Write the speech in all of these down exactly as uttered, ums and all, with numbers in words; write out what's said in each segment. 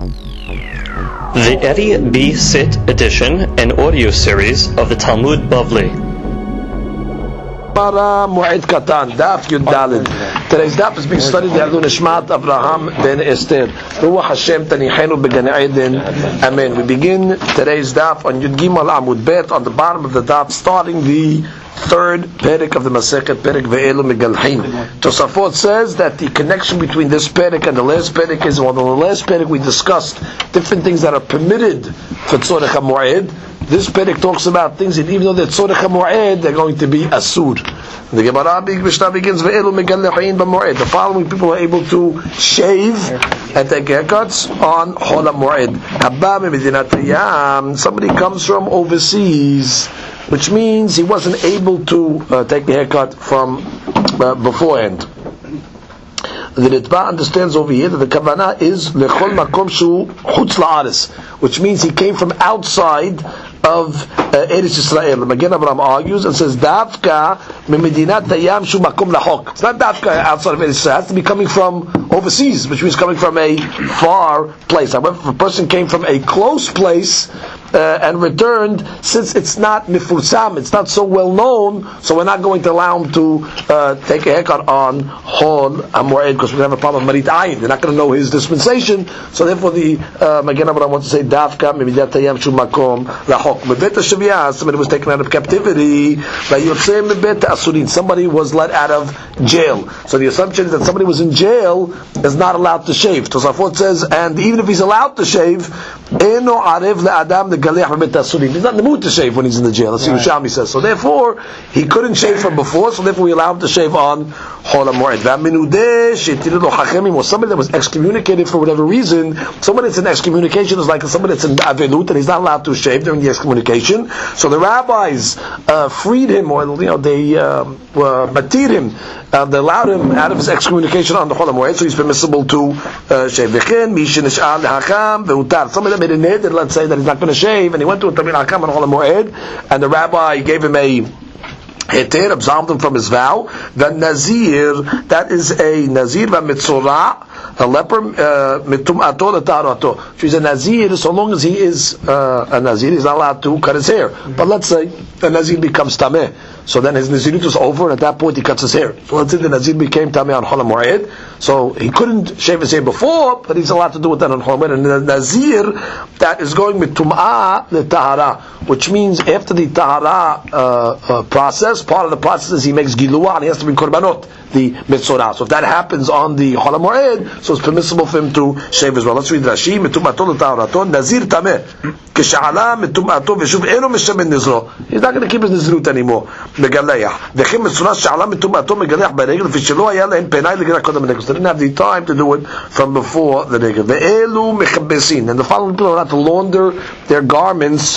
The Eddie B. Sit edition and audio series of the Talmud Bavli. Para Mu'id Katan, Daf Yud Daled. Today's Daf is being studied by Nishmat Abraham ben Esther. Ruach Hashem Tanihenu Began Eden. Amen. We begin today's Daf on Yud Gimel Amud Bet, on the bottom of the Daf, starting the third Perek of the Masechet, Perek Ve'elu Megalchim. Tosafot says that the connection between this Perek and the last Perek is, well, in the last Perek we discussed different things that are permitted for Tzorech HaMu'ed. This Perek talks about things that even though they're Tzorech HaMu'ed, they're going to be Asur. The Gemara Mishnah begins, Ve'elu Megalchim B'Mu'ed. The following people are able to shave and take haircuts on Chol HaMu'ed. Habba Medinat Yam. Somebody comes from overseas, which means he wasn't able to uh, take the haircut from uh, beforehand. The Ritva understands over here that the Kavanah is lechol makom shu chutz la'aretz, which means he came from outside of uh, Eretz Yisrael. The Magen Avraham argues and says Davka memedinat hayam shu makom lahok. It's not Davka outside of Eretz Yisrael. It has to be coming from overseas, which means coming from a far place. However, if a person came from a close place Uh, and returned, since it's not mifursam, it's not so well known, so we're not going to allow him to uh, take a haircut on Chol HaMu'ed, because we're going to have a problem with Marit Ayin. They're not going to know his dispensation, so therefore the uh, Magen Avraham wants to say Davka Mimidat Hayam Shu Makom Lahok. Mebet HaShaviyah, somebody was taken out of captivity. Vayotzei Mebet HaAsurin, somebody was let out of jail. So the assumption is that somebody was in jail is not allowed to shave. Tosafot says, and even if he's allowed to shave, Eno Arev LeAdam the He's not in the mood to shave when he's in the jail. That's what Yerushalmi says. So therefore, he couldn't shave from before, so therefore we allow him to shave on Chol HaMu'ed. Or somebody that was excommunicated for whatever reason, somebody that's in excommunication is like somebody that's in Avelut, and he's not allowed to shave during the excommunication. So the rabbis uh, freed him, or you know, they uh, matir him, uh, they allowed him out of his excommunication on the Chol HaMu'ed, so he's permissible to uh, shave. Somebody that made a neder, let's say that he's not going to shave, and he went to a Tamil Hakam on Chol HaMu'ed, and the rabbi gave him a heter, absolved him from his vow. The Nazir, that is a Nazir v'mitzorah, a leper, mitum'ato l'taharato. She's a Nazir, so long as he is uh, a Nazir, he's not allowed to cut his hair. But let's say the Nazir becomes tameh, so then his Nazirut was over, and at that point he cuts his hair. So let's say the Nazir became tameh on Chol HaMu'ed, so he couldn't shave his hair before, but he's allowed to do it then on Chol HaMu'ed. And the Nazir, that is going mitum'ah l'tahara, which means after the tahara uh, uh, process, part of the process is he makes giluah, and he has to bring korbanot, the mitzorah. So if that happens on the Chol HaMu'ed, so it's permissible for him to shave as well. Let's read Rashi. Mitum'ato l'taharato, Nazir tameh, k'sha'ala mitum'ato v'shuv eno mishamin nizro. He's not going to keep his nizrut anymore. Megaleach. V'chim mitzorah sha'ala mitum'ato megaleach b'regel, v'shelo haya lehem penai l'gerach kodem negel. They didn't have the time to do it from before the negel. Ve'elu mechabesin. And the following people are allowed to launder their garments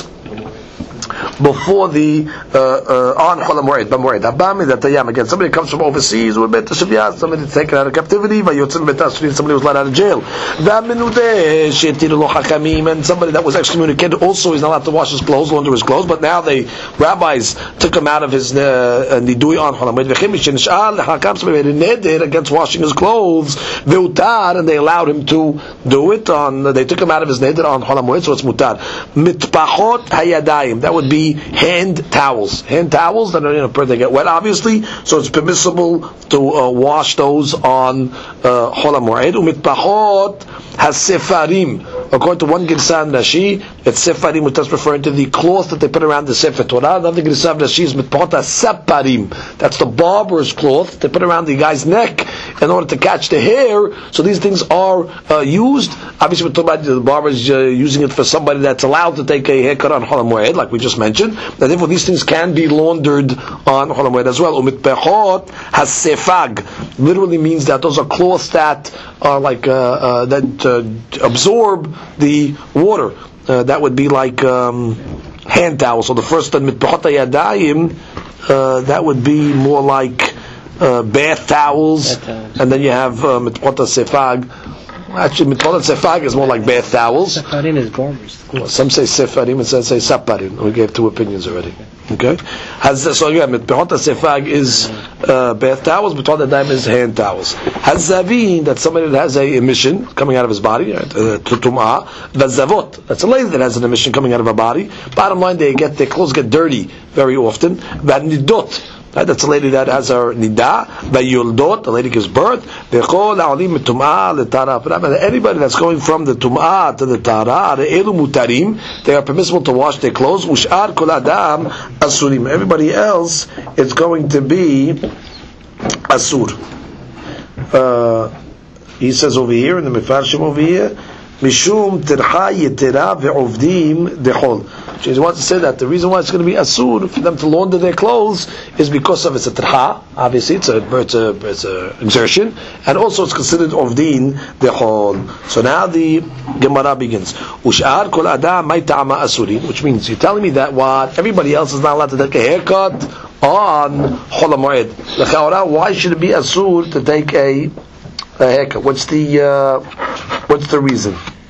before the uh, uh, on Chol HaMu'ed, B'Mu'ed. Habam is that Tayam. Again, somebody comes from overseas with Bet HaShaviyah, somebody taken out of captivity, Vayotzim Bet HaSurin, somebody was let out of jail. V'Minudeh she'etiru lo Chachamim, and somebody that was excommunicated also is not allowed to wash his clothes, launder his clothes, but now the rabbis took him out of his uh, nidui on Chol HaMu'ed. V'chim mishenish'al l'Chakam, somebody made a neder against washing his clothes, V'utar, and they allowed him to do it on, they took him out of his neder on Chol HaMu'ed, so it's mutar. Mitpachot hayadayim, that would be hand towels. Hand towels that are, you know, they get wet, obviously, so it's permissible to uh, wash those on uh, Chol HaMu'ed. Umitpachot has-sefarim. According to one Girsan Rashi, it's sefarim, which is referring to the cloth that they put around the Sefer Torah. Another Girsan Rashi is mitpachot has-separim. That's the barber's cloth they put around the guy's neck in order to catch the hair. So these things are uh, used. Obviously, we're talking about the barber's uh, using it for somebody that's allowed to take a haircut on Chol HaMu'ed, like we just mentioned. And therefore, these things can be laundered on Chol HaMu'ed as well. Umitpachot has-sefag literally means that those are cloths that are like uh, uh, that uh, absorb the water. Uh, that would be like um, hand towels. So the first one, mitpachot hayadayim, uh, that would be more like uh, bath towels, and then you have mitpachot hasefag, Actually, mitpolat sefag is more like bath towels. Sefarim is barbers. Some say sefarim and some say saparim. We gave two opinions already. Okay. Has so again, mitpolat sefag is uh, bath towels. Mitpolat daim is hand towels. Has zavin, that's somebody that has a emission coming out of his body. Tutumah. Vazavot, that's a lady that has an emission coming out of her body. Bottom line, they get their clothes get dirty very often. Vanidot. Right, that's a lady that has her nida. Vayuldot, the lady gives birth. Anybody that's going from the tum'ah to the tara, the elu mutarim, they are permissible to wash their clothes. Ushar kol adam asurim. Everybody else is going to be asur. Uh, he says over here in the Mefarshim over here, Mishum tircha yetera ve'ovdim dechol. He wants to say that the reason why it's going to be asur for them to launder their clothes is because of it's a tircha. Obviously, it's a it's a it's a exertion, and also it's considered ovdin dechol. So now the Gemara begins. Ushar kol adam may ta'ama asurin, which means you're telling me that what everybody else is not allowed to take a haircut on Chol HaMoed. L'chaora, why should it be asur to take a a haircut? What's the uh, what's the reason?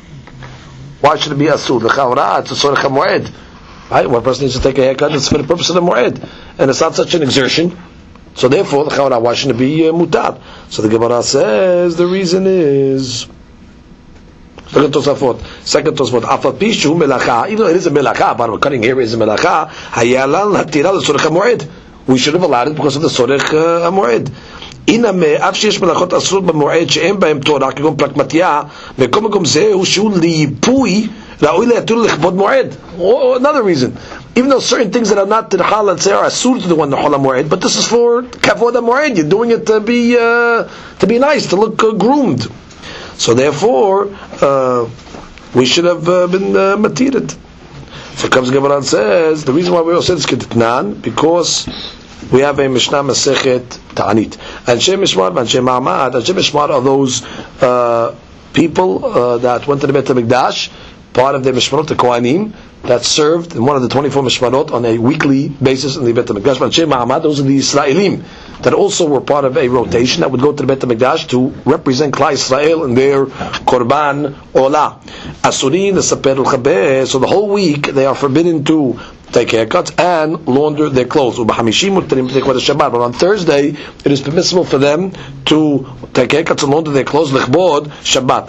Why should it be asur? L'chaora, it's a sorech hamoed. Right? One person needs to take a haircut. It's for the purpose of the moed, and it's not such an exertion. So therefore, l'chaora, why shouldn't it be uh, mutar? So the Gemara says the reason is. Second Tosafot. Second Tosafot. Afal pishu melacha. Even though it is a melacha, but cutting hair is a melacha. Hayalan latira l'sorech hamoed. We should have allowed it because of the sorech hamoed. Iname, אף שיש מלאכות אסורות במועד שאין בהם תורה, כגון פלק מתיה, מקום מקום זה הוא שהוא ליפוי, ראוי להתיר לכבוד מועד. Or another reason. Even though certain things that are not tircha, let's say, are asur to the one the Chol HaMoed, but this is for kavod HaMoed. You're doing it to be uh, to be nice, to look uh, groomed. So therefore, uh, we should have uh, been uh, matired. So comes Gemara and says the reason why we all said this kedetnan because we have a Mishnah Masechet Ta'anit. Anshe Mishmar and Anshe Ma'amad. Anshe Mishmar are those uh, people uh, that went to the Beit HaMikdash, part of the Mishmarot, the Kohanim, that served in one of the twenty-four Mishmarot on a weekly basis in the Beit HaMikdash. Anshe Ma'amad, those are the Israelim that also were part of a rotation that would go to the Beit HaMikdash to represent Klal Israel in their Korban Olah. Asurin, the Saper al-Chabeh, so the whole week they are forbidden to take haircuts and launder their clothes. But on Thursday, it is permissible for them to take haircuts and launder their clothes. L'chbod Shabbat.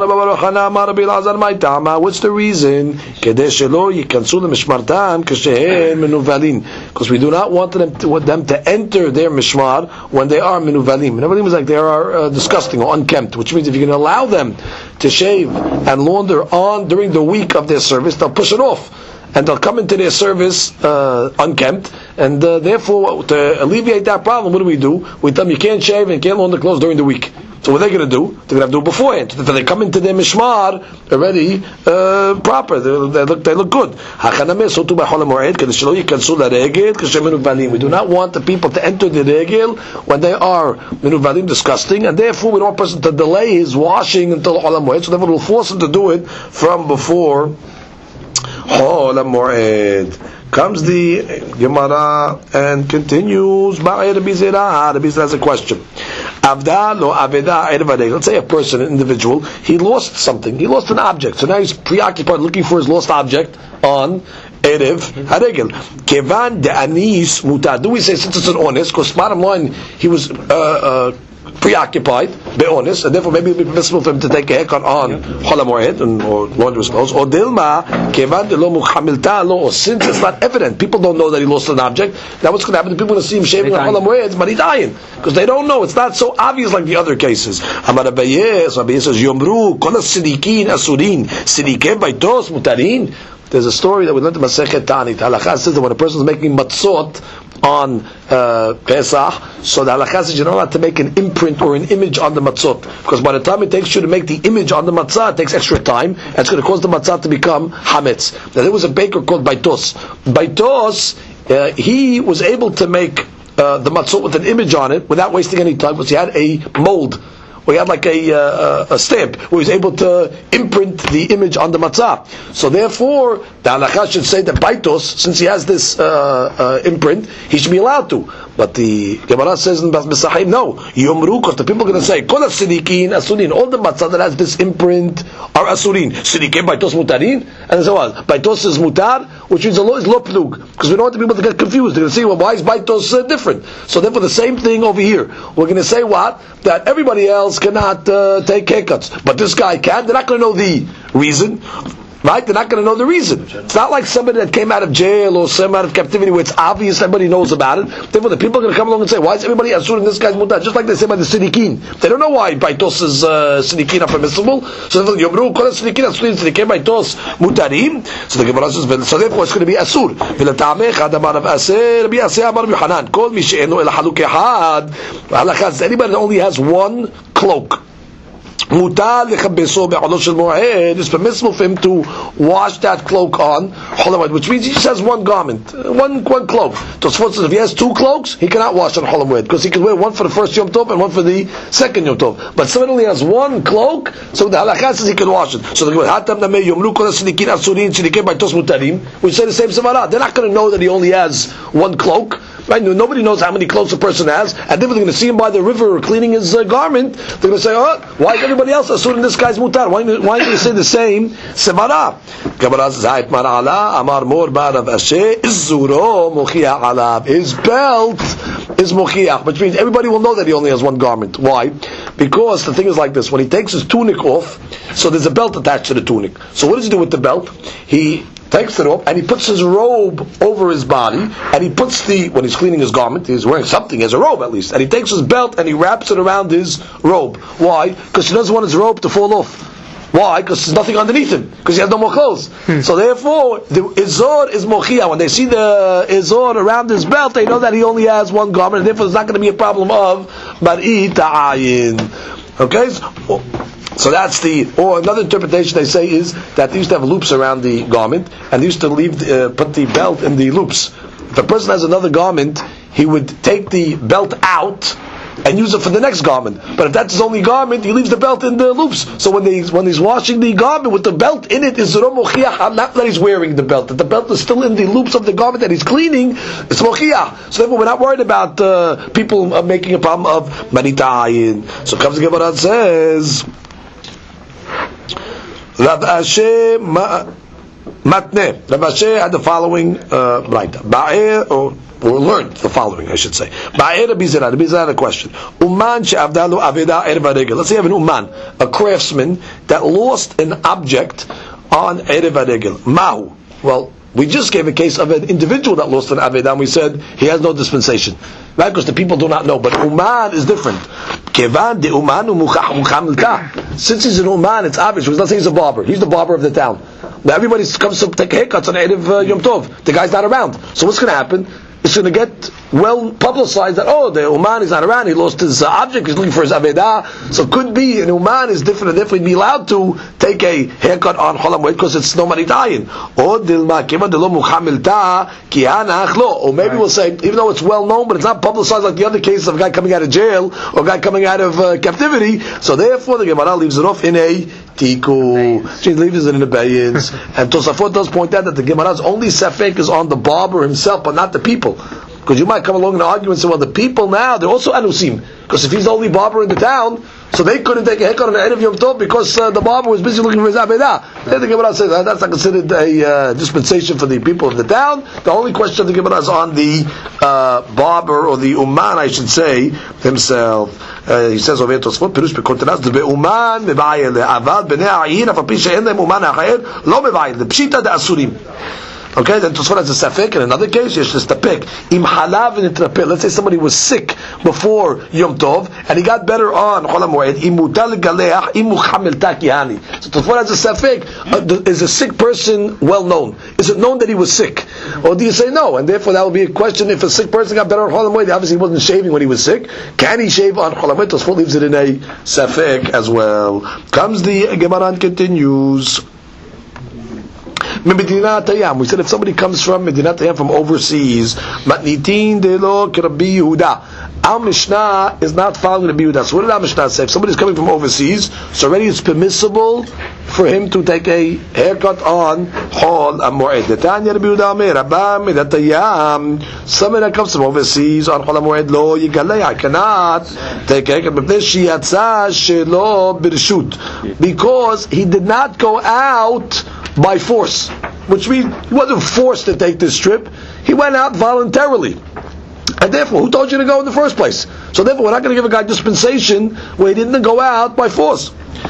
What's the reason? Because we do not want them to, want them to enter their mishmar when they are menuvalim. Menuvalim is like they are uh, disgusting or unkempt, which means if you can allow them to shave and launder on during the week of their service, they'll push it off. And they'll come into their service uh, unkempt, and uh, therefore, to alleviate that problem, what do we do? We tell them you can't shave and can't launder clothes during the week. So what are they going to do? They're going to have to do it beforehand. So they come into their mishmar already uh, proper. They, they look they look good. We do not want the people to enter the regel when they are menuvalim, disgusting, and therefore we don't want a person to delay his washing until Chol HaMoed. So therefore we'll force him to do it from before Chol HaMoed. Comes the Gemara and continues. Rabbi Zera has a question. Let's say a person, an individual, he lost something. He lost an object. So now he's preoccupied looking for his lost object on Erev Haregel. Kevan de anis mutar. Do we say since it's an honest? Because bottom line, he was uh, uh, preoccupied, be honest, and therefore maybe it would be permissible for him to take a haircut on Chol HaMoed or launder his clothes. Or Dilma, Kevan de lo muhamilta lo, or since it's not evident, people don't know that he lost an object. Now what's going to happen? People are going to see him shaving on Chol HaMoed, but he's dying because they don't know. It's not so obvious like the other cases. Amar Abaye, so Abaye says, Yomru, kol sidikin asurin, sidike baitos mutarin. There's a story that we learned in Masechet Ta'anit. Halakha says that when a person is making matzot on uh, Pesach, so the halakha says you're not allowed to make an imprint or an image on the matzot, because by the time it takes you to make the image on the matzah, it takes extra time, and it's going to cause the matzah to become hametz. Now there was a baker called Baitos. Baitos, uh, he was able to make uh, the matzot with an image on it without wasting any time, because he had a mold where he had like a, uh, a stamp, where he was able to imprint the image on the matzah. So therefore, the halakha should say that baitos, since he has this uh, uh, imprint, he should be allowed to. But the Gemara says in B'Sahim, no, Yomru, because the people are going to say, Kol Sidikin, Asurin, all the matzah that has this imprint are Asurin. Sidikin, baitos mutarin, and so on. Baitos is mutar, which means the law is lo plug, because we don't want the people to get confused. They're going to say, well, why is baitos uh, different? So therefore, the same thing over here. We're going to say what? That everybody else cannot uh, take haircuts, but this guy can. They're not going to know the reason. Right? They're not going to know the reason. It's not like somebody that came out of jail or some out of captivity where it's obvious everybody knows about it. Therefore, the people are going to come along and say, why is everybody asur and this guy's mutar? Just like they say by the sidikin. They don't know why baitos is uh, sidikin are permissible. So yomru kol sidikin asurin sidikin baitos mutarim. So the Gemara says, so therefore it's going to be asur. V'letamech adamar of aser bi aser amar b'Yochanan. Kol mi she'enu el haluk ehad. Halakha, anybody that only has one cloak. Mutar lechabeso be'olosh shel moed. It's permissible for him to wash that cloak on Chol Hamoed, which means he just has one garment, one one cloak. Tosfot says if he has two cloaks, he cannot wash on Chol Hamoed because he can wear one for the first Yom Tov and one for the second Yom Tov. But someone only has one cloak, so the halakha says he can wash it. So the hatam namei yomru kol sinikin asurin sinikin baitos mutarim. We say the same sevara. They're not going to know that he only has one cloak. Right? Nobody knows how many clothes a person has, and then they're going to see him by the river cleaning his uh, garment. They're going to say, "Oh, why is everybody else assuming this guy's mutar? Why, why do you say the same sevara?" His belt is mochiach, which means everybody will know that he only has one garment. Why? Because the thing is like this: when he takes his tunic off, so there's a belt attached to the tunic. So what does he do with the belt? He takes it off and he puts his robe over his body, and he puts the, when he's cleaning his garment, he's wearing something, he has a robe at least, and he takes his belt and he wraps it around his robe. Why? Because he doesn't want his robe to fall off. Why? Because there's nothing underneath him, because he has no more clothes. Hmm. So therefore, the izor is mochiyah. When they see the izor around his belt, they know that he only has one garment, and therefore there's not going to be a problem of mar'i ta'ayin. Okay? So, So that's the, or another interpretation they say is that they used to have loops around the garment, and they used to leave, uh, put the belt in the loops. If a person has another garment, he would take the belt out and use it for the next garment. But if that's his only garment, he leaves the belt in the loops. So when they, when he's washing the garment with the belt in it, is mochiach, not that he's wearing the belt, that the belt is still in the loops of the garment that he's cleaning, it's mochiach. So therefore we're not worried about uh, people uh, making a problem of manitayin. So comes the Gemara and says, Rav Asher Matne. Rav Asher had the following uh, right. Ba'er, or, or learned the following, I should say. Ba'er Rabbi Zera. Rabbi Zera had a question. Uman she'avdalu aveda erva regel. Let's say you have an uman, a craftsman that lost an object on erva regel. Mahu. Well, we just gave a case of an individual that lost an aveda, and we said he has no dispensation. Right? Because the people do not know. But uman is different. Kevan de uman muchamilta. Since he's an uman, it's obvious. Let's say he's a barber. He's the barber of the town. Now everybody comes to take haircuts on Erev uh, Yom Tov. The guy's not around. So what's going to happen? It's going to get well publicized that, oh, the uman is not around, he lost his uh, object, he's looking for his avedah. So could be an uman is different, and definitely be allowed to take a haircut on Chol Hamoed because it's no manitayin. Or maybe we'll say, even though it's well known, but it's not publicized like the other cases of a guy coming out of jail or a guy coming out of uh, captivity. So therefore, the Gemara leaves it off in a tiku. She leaves it in the bayins. And Tosafot does point out that the Gemara's only safek is on the barber himself, but not the people. Because you might come along and argue and say, well, the people now, they're also anusim. Because if he's the only barber in the town, so they couldn't take a haircut on the Erev Yom Tov because uh, the barber was busy looking for his avedah. Then the Gemara says that's not considered a uh, dispensation for the people of the town. The only question of the Gemara is on the uh, barber, or the uman, I should say, himself. Uh, he says over here, Tosfot, Pirush Bekontanaz, the Uman Mevayel, Avad, Bnei Ayin, Afapisha, and them Uman Achayer, Lo Mevayel, the Pshita, the Asurim. Okay, then Tosfot has a safek. In another case, yes, just a pick. Im halav in trapel. Let's say somebody was sick before Yom Tov and he got better on Chol Hamoed. Imutal galeach imu chamel takihani. So Tosfot has a safek. Is a sick person well known? Is it known that he was sick, or do you say no? And therefore, that will be a question. If a sick person got better on Chol Hamoed, obviously he wasn't shaving when he was sick. Can he shave on Chol Hamoed? Tosfot leaves it in a safek as well. Comes the Gemara and continues. We said if somebody comes from Medinat Hayam, from overseas, Matnitin de lo Rabbi Yehuda, Our Mishnah is not following Rabbi Yehuda. So what did our Mishnah say? If somebody's coming from overseas, so already it's permissible for him to take a haircut on Hol HaMoed. Netanya Rabbi Yehuda Omer, Rabba Midatayam. Somebody that comes from overseas on Hol HaMoed, lo yigalei, I cannot take a haircut because he did not go out by force, which means he wasn't forced to take this trip. He went out voluntarily. And therefore, who told you to go in the first place? So therefore, we're not going to give a guy dispensation where he didn't go out by force.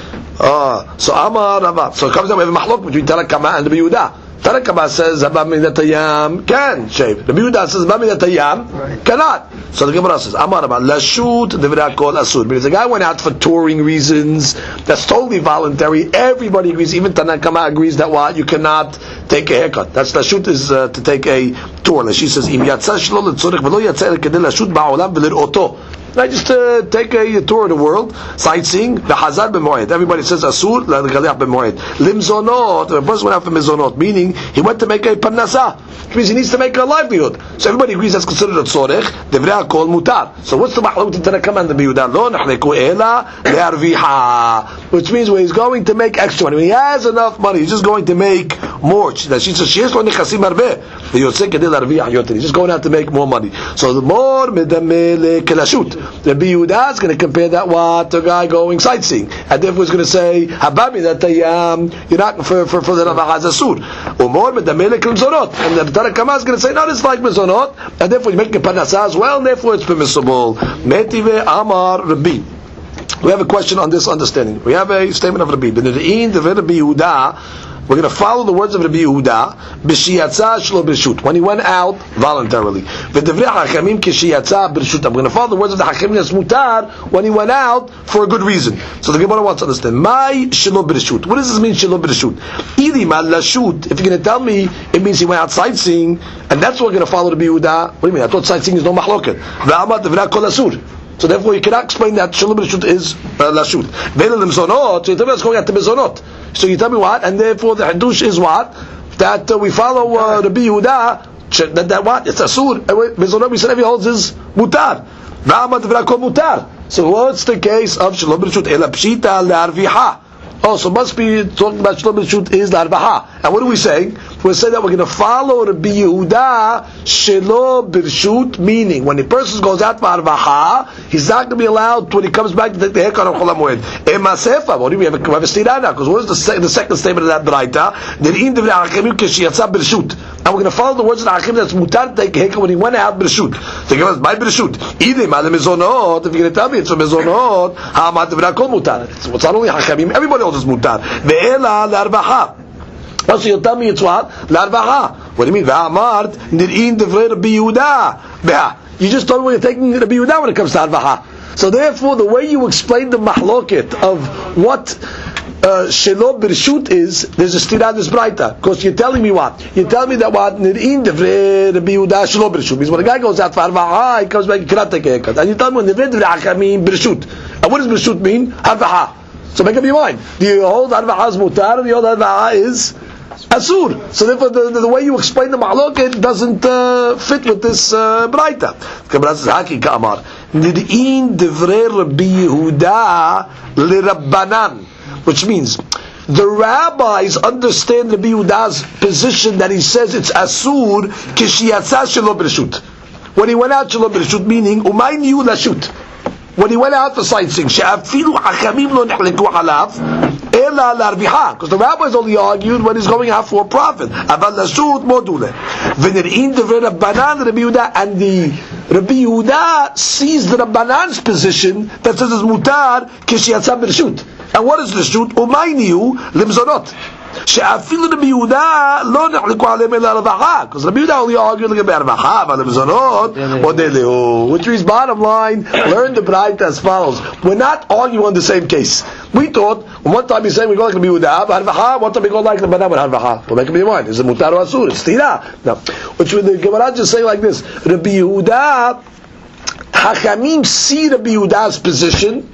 Uh, so Amar Rava. So it comes down, we have a mahlok between Tanna Kama and Rabbi Yehuda. Tanna Kama says, Rabba Midatayam can shave. Rabbi Yehuda says, Rabba Midatayam cannot. So the Gemara says, Amar Rava, Lashut Divrei Kol Asur. Because the guy went out for touring reasons, that's totally voluntary. Everybody agrees, even Tanna Kama agrees that what? You cannot take a haircut. That's Lashut is uh, to take a tour. She says, Im Yatsa Shlo L'Tzorech V'lo Yatsa El Kedei Lashut Ba'olam V'Lir'oto. I just uh, take a, a tour of the world, sightseeing. The Hazar b'moed. Everybody says Asur l'galiach b'moed. Limzonot. The person went out for mizonot, meaning he went to make a parnasa, which means he needs to make a livelihood. So everybody agrees that's considered a tzorech. Devrei kol mutar. So what's the mahluk to Tanna Kama and the Yehuda? Lo nachleku ela le'arviha. Which means when he's going to make extra money, when he has enough money, he's just going to make more. That she says she has lo nechasim arveh. The yotzei kedei l'arviha yoter. He's just going out to make more money. So the more medameh le'kelashut. Rabbi Yehuda is going to compare that what to a guy going sightseeing, and therefore he's going to say Habami that um, you're not for for for the Rava Hazasur or more medamelek mizonot, and the Tanna Kama is going to say no, it's like mizonot, and therefore you make a parnasa as well, and therefore it's permissible. Metive Amar Rabbi. We have a question on this understanding. We have a statement of Rabbi. B'nedin dever Rabbi Yehuda. We're going to follow the words of Rabbi Yehuda. B'shiyatza shlo b'rshut. When he went out voluntarily. V'devrei hachamim k'shiyatza b'rshut. I'm going to follow the words of the hachamim as mutar when he went out for a good reason. So the Gemara wants to understand. Mai shlo b'rshut. What does this mean, shlo b'rshut? Ili ma lashut. If you're going to tell me it means he went out sightseeing, and that's what we're going to follow Rabbi Yehuda. What do you mean? I thought sightseeing is no mahloket. V'amar devrei kol asur. So therefore you cannot explain that shlo b'rshut is uh, lashut. Ve'el lemzonot. So you tell me it's going out to mezonot. So you tell me what? And therefore the hadush is what? That uh, we follow uh, Rabbi Yehuda. That, that what? It's asur. Mezonot we said every holds is mutar. V'amad v'rakol mutar. So what's the case of shlo b'rshut? Ela pshita le'arviha. Oh, so must be talking about shlo b'rshut is l'arbaha. And what are we saying? We're saying that we're going to follow Rabbi Yehuda shelo b'rshut, meaning when the person goes out for arbaha, he's not going to be allowed to, when he comes back to take the haircut on Chol HaMoed. Ema sefa. What do we have? We have a stira now, because what is the, se- the second statement of that braita? Nir'in divrei hachamim k'shiyatza b'rshut. And we're going to follow the words of the hachamim that's mutar to take a haircut when he went out b'rshut. So give us by b'rshut. Idem ale mezonot. If you're going to tell me it's for mezonot, ha'amad divrei kol mutar. It's not only hachamim. Everybody else is mutar. Ve'ela l'arbaha. Oh, so you tell me it's what? L'arbaha. What do you mean? V'amart nir'in divrei Rabbi Yehuda. Beha. You just told me you're taking Rabbi Yehuda when it comes to arbaha. So therefore, the way you explain the mahloket of what shelo b'rshut is, there's a stira this braita. Because you're telling me what? You're telling me that what? Nir'in divrei Rabbi Yehuda shelo b'rshut means when a guy goes out for arbaha, he comes back, he cannot take a haircut. And you tell me when divrei divrei hachamim b'rshut. And what does b'rshut mean? Arbaha. So make up your mind. The whole arbaha is mutar, and the other arbaha is asur. So therefore, the, the, the way you explain the mahloket doesn't uh, fit with this uh, braita. Kabbalah says, "Haki ka'amar nid'in divrei Rabbi Yehuda l'Rabbanan," which means the rabbis understand Rabbi Yehuda's position that he says it's asur k'shiyatza shelo b'rshut. When he went out shelo b'rshut, meaning umay niyu lashut. When he went out for sightseeing, she'afilu hachamim lo nechleku alav ela l'arviha, because the rabbis only argued when he's going out for a profit. Aval lashut module v'nir'in divrei Rabbanan Rabbi Yehuda, and the Rabbi Yehuda sees the Rabbanan's position that says it's mutar k'shiyatza b'rshut. And what is l'shut? Umayniu limzonot. She'afilu Rabbi Yehuda lo nechleku alav ela l'arviha, because Rabbi Yehuda only argued about l'arviha, but limzonot modelu. Which means, bottom line, learn the braita as follows. We're not arguing on the same case. We thought, one time he's saying we go like Rabbi Yehuda, harvaha, one time we go like the Rabbanan, harvaha. Well, make up your mind. Is it mutar or asur? It's tira. No. Which the Gemara just say like this: Rabbi Yehuda, hachamim see Rabbi Yehuda's position,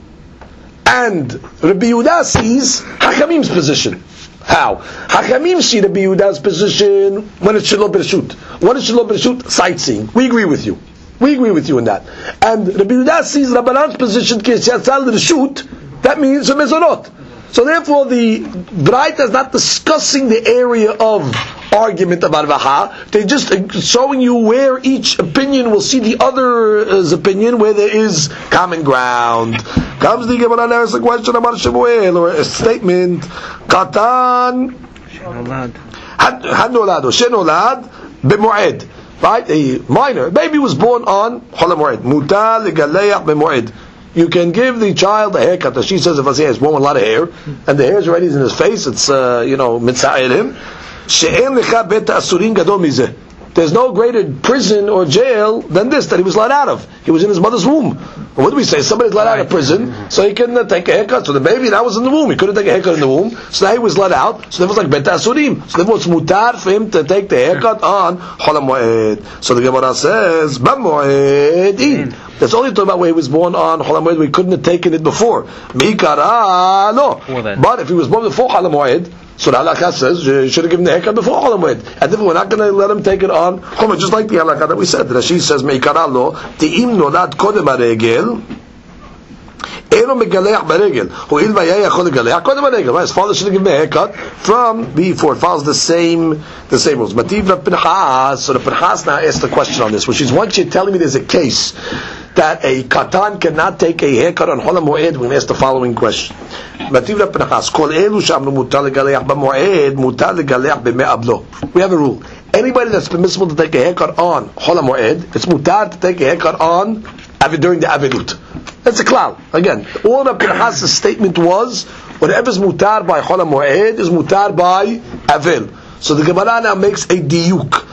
and Rabbi Yehuda sees hachamim's position. How? Hachamim see Rabbi Yehuda's position when it's shelo b'rshut. What is shelo b'rshut? Sightseeing. We agree with you. We agree with you in that. And Rabbi Yehuda sees Rabbanan's position, Kisyatzal Rishut, that means a mezonot. So therefore, the Braita is not discussing the area of argument about Vaha. They're just showing you where each opinion will see the other's opinion, where there is common ground. Comes the Gemara and asks a question about Shemuel, or a statement. Katan had nolad or shenolad b'moed. Right, a minor baby was born on Chol HaMoed. Mutar legaleach b'moed. You can give the child a haircut. As she says, if he has born with a lot of hair, and the hair is already in his face, it's uh, you know mitza'elim. She'en lecha bet asurin gadol mizeh. There's no greater prison or jail than this that he was let out of. He was in his mother's womb. What do we say? Somebody's let out of prison, so he couldn't uh, take a haircut. So the baby that was in the womb, he couldn't take a haircut in the womb. So now he was let out. So that was like bet asurim. So therefore it's mutar for him to take the haircut on Chol HaMoed. So the Gemara says, b'moed. That's only talking about where he was born on Chol HaMoed. We couldn't have taken it before. Mikara, no. But if he was born before Chol HaMoed, so the halakha says you should have given the haircut before Chol HaMoed. And therefore we're not going to let him take it on Chol HaMoed, just like the halakha that we said. Rashi says, Meikara lo, ti'im nolad kodem haregel, eno megaleach baregel, hu'il vayaya chol megaleach kodem haregel. His father should have given the haircut from before. It follows the same the same rules. Mativ Pinchas, so the Pinchas now asks the question on this, which is, once you're telling me there's a case that a katan cannot take a haircut on Chol HaMoed, we ask the following question. We have a rule. Anybody that's permissible to take a haircut on Chol HaMoed, it's mutar to take a haircut on during the Avilut. That's a klal. Again, all of Pinchas' statement was, whatever's mutar by Chol HaMoed is mutar by Avil. So the Gemara now makes a diuk.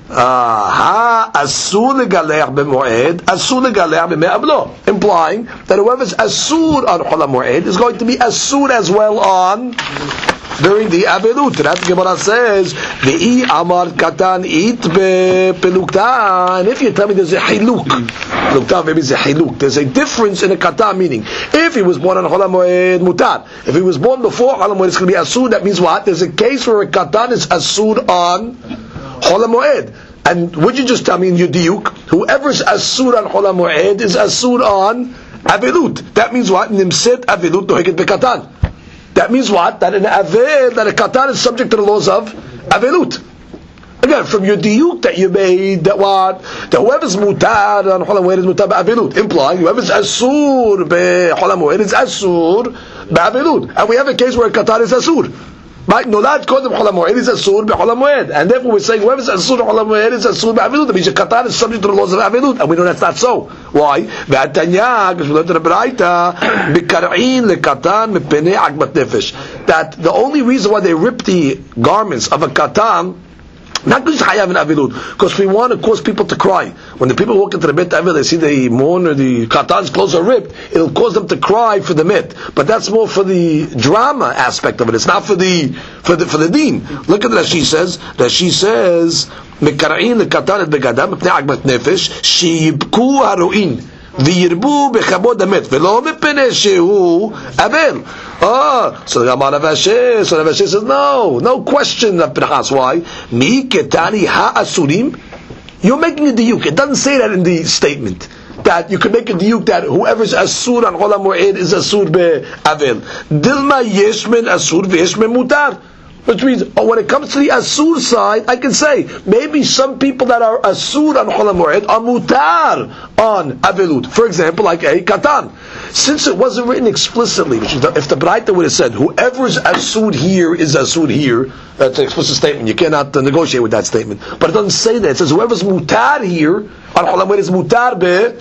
Ha asur legaleach b'moed, asur legaleach b'me'ablo, implying that whoever's asur on Chol HaMoed is going to be asur as well on during the Avilut. That the Gemara says, Ve'i amar katan it be'pelukta. And if you tell me there's a hiluk, pelukta maybe it's a hiluk, there's a difference in a katan, meaning if he was born on Chol HaMoed, mutar. If he was born before Chol HaMoed, it's going to be asur. That means what? There's a case where a katan is asur on Chol HaMoed. And would you just tell me in your diuk, whoever's asur on Chol HaMoed is asur on Avilut. That means what? Nimset Avilut noheket bekatan. That means what? That in Avil, that a katan is subject to the laws of Avilut. Again, from your diuk that you made, that what? That whoever's mutar on Chol HaMoed is mutar ba'avilut, implying whoever's asur be Chol HaMoed is asur ba'avilut. And we have a case where a katan is asur. Right? Nolad kodem Chol HaMoed is asur b'Chol HaMoed, and therefore we're saying whoever is asur Chol HaMoed is asur b'Avilut. That means a katan is subject to the laws of Avilut, and we know that's not so. Why? V'atanya, because we learned in the Braita, b'kar'in lekatan mepnei agmat nefesh. That the only reason why they rip the garments of a katan, not because it's chayav in Avilut, because we want to cause people to cry. When the people walk into the Beit Avil, they see the mourner, the katan's clothes are ripped, it'll cause them to cry for the mit. But that's more for the drama aspect of it. It's not for the for the for the deen. Look at that she says. That she says, "Mekara'in lekatan et begadam mepnei agmat nefesh sheyibku haru'in." וירבו בכבוד המת, ולא מפני שהוא אבל. Oh, so the Amar Avashe, so Avashe says, no, no question of Pinchas. Why? Mi ketani ha'asurim? You're making a diuk. It doesn't say that in the statement. That you can make a diuk that whoever's asur on Chol HaMoed is asur be'avel. Dilma yeshmen asur v'yeshmen mutar. Which means, oh, when it comes to the asur side, I can say maybe some people that are asur on Chol HaMoed are mutar on avilut. For example, like a katan. Since it wasn't written explicitly, which is the, if the Braita would have said whoever is asur here is asur here, that's an explicit statement. You cannot uh, negotiate with that statement. But it doesn't say that. It says whoever's mutar here on Chol HaMoed is mutar be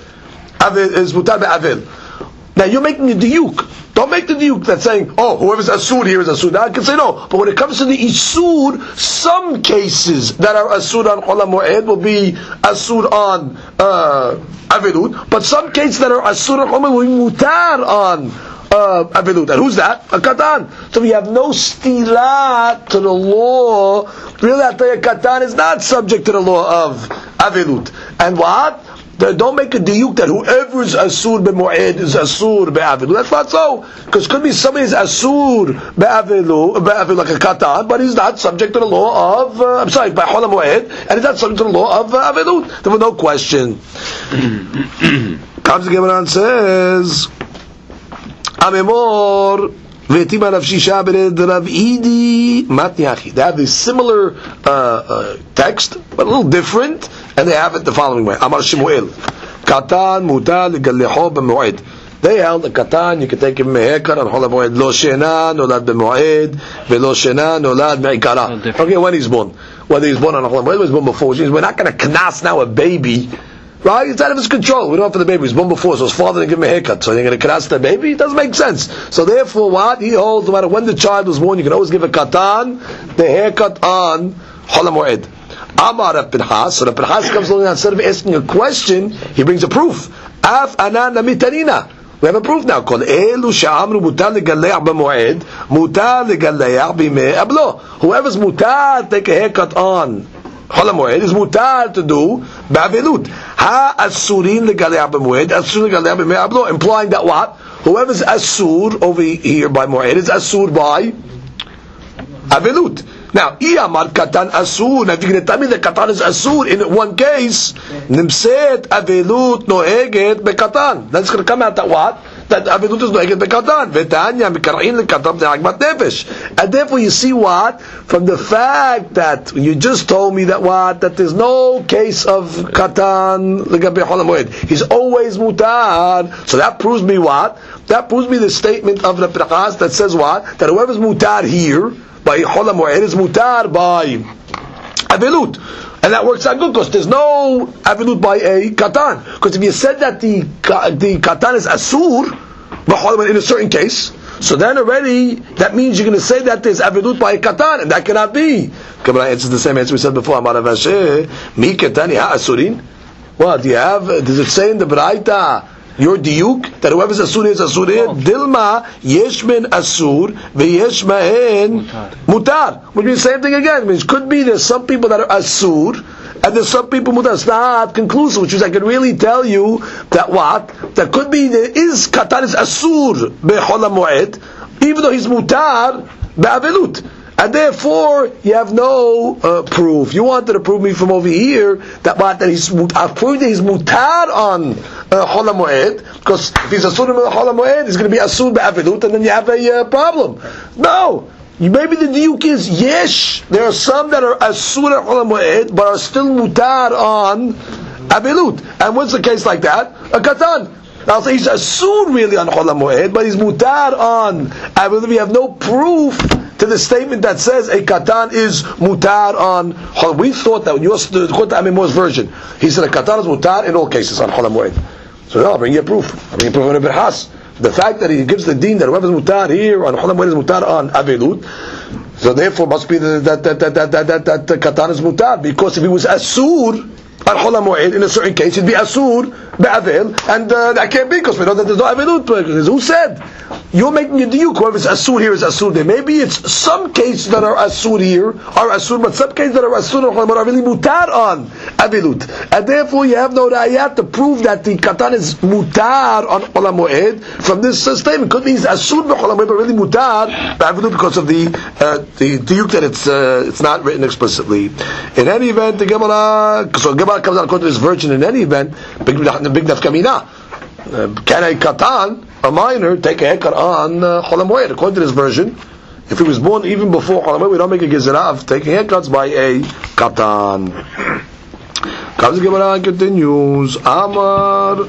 is mutar be'avil. Now you're making a diuk. Don't make the diuk that's saying, oh, whoever's asur here is asur. Now I can say no. But when it comes to the isur, some cases that are asur on Chol HaMoed will be asur on uh, avilut. But some cases that are asur on Chol HaMoed will be mutar on uh, avilut. And who's that? A katan. So we have no stila to the law. Really, a katan is not subject to the law of avilut. And what? Don't make a diuk that whoever is asur b'mu'ed is asur be'avilut. That's not so. Because it could be somebody is asur be'avilut, be'avilut like a katan, but he's not subject to the law of, uh, I'm sorry, by chol ha'mu'ed, and he's not subject to the law of uh, avilut. There was no question. Comes the Gemara and says, Amemor v'etima nafshisha bered Rav Idi matniachi. They have the similar uh, uh, text, but a little different, and they have it the following way. Amar Shemuel, Katan mutar legalleho b'mu'ed. They held a katan, you can take him a haircut on chol ha'mu'ed. Lo shena nolad b'mu'ed, ve'lo shena nolad me'ikara. Okay, when he's born. Whether he's born on chol ha'mu'ed or he's born before, which means we're not going to knas now a baby. Right? It's out of his control. We don't have for the baby. He's born before, so his father didn't give him a haircut. So you're going to knas the baby? It doesn't make sense. So therefore, what? He holds, no matter when the child was born, you can always give a katan, the haircut on chol ha'mu'ed. Amar Rav Pinchas. So Rav Pinchas comes along and instead of asking a question, he brings a proof. Af anan mitanina. We have a proof now. Called Elu sha'amru mutar legalle'ah b'mu'ed, mutar legalle'ah b'mei ablo. Whoever's mutar take a haircut on chol ha'mu'ed is mutar to do ba'avilut. Ha asurin legalle'ah b'mu'ed, asurin legalle'ah b'mei ablo, implying that what? Whoever's asur over here by mu'ed is asur by avilut. Now, iyamar katan asur. Now, if you're going to tell me that katan is asur in one case, nimset avilut noeget bekatan. That's going to come out that what? That avilut is noeget bekatan. V'tanya mikar'in lekatan b'nagmat nefesh. And therefore, you see what? From the fact that you just told me that what? That there's no case of katan legabe chol ha'mu'ed. He's always mutar. So that proves me what? That proves me the statement of the Pinchas that says what? That whoever's mutar here by chol ha'mu'ed is mutar by avilut, and that works out good because there's no avilut by a katan. Because if you said that the the katan is asur in a certain case, so then already that means you're going to say that there's avilut by a katan, and that cannot be. Kabbalah answers the same answer we said before. Amar Rav Ashi, mi katani ha asurin. What do you have? Does it say in the Braita your diuk that whoever's asur is asur? Dilma yeshmin asur v'yeshmahen mutar. Which means the same thing again. It means could be there's some people that are asur and there's some people mutar. It's not conclusive, which means I can really tell you that what? That could be there is katan is asur b'chol ha'mu'ed, even though he's mutar ba'avilut. And therefore, you have no uh, proof. You wanted to prove me from over here that what that he's I've proved that he's mutar on chol ha'mu'ed, because if he's asur on chol ha'mu'ed, he's going to be asur be'avilut, and then you have a uh, problem. No, maybe the diuk is yesh. There are some that are asur on chol ha'mu'ed, but are still mutar on avilut. And what's the case like that? A katan. Now, so he's asur really on chol ha'mu'ed, but he's mutar on avilut. We have no proof to the statement that says a katan is mutar on chol. We thought that when you asked the Amimor's version, he said a katan is mutar in all cases on chol ha'mu'ed. So no, I'll bring you a proof. I'll bring you a proof of Rav Pinchas. The fact that he gives the deen that whoever is mutar here on chol ha'mu'ed is mutar on avilut, so therefore must be that that that that that that, that, that, that katan is mutar, because if he was asur on chol ha'mu'ed in a certain case, he'd be asur be'avil, and uh, that can't be because we know that there's no avilut. Who said? You're making a diuk. Whoever's asur here is asur there. Maybe it's some cases that are asur here are asur, but some cases that are asur are really mutar on avilut, and therefore you have no rayat to prove that the katan is mutar on chol ha'mu'ed from this uh, statement. Could be he's asur b'chol ha'mu'ed, but really mutar b'avilut because of the uh, the diuk that it's uh, it's not written explicitly. In any event, the Gemara, so Gemara comes out according to this version. In any event, big big nafkamina. Uh, can a katan, a minor, take a haircut on uh, chol ha'mu'ed? According to this version, if he was born even before chol ha'mu'ed, we don't make a gezerah of taking haircuts by a katan. Comes the Gemara and continues. Amar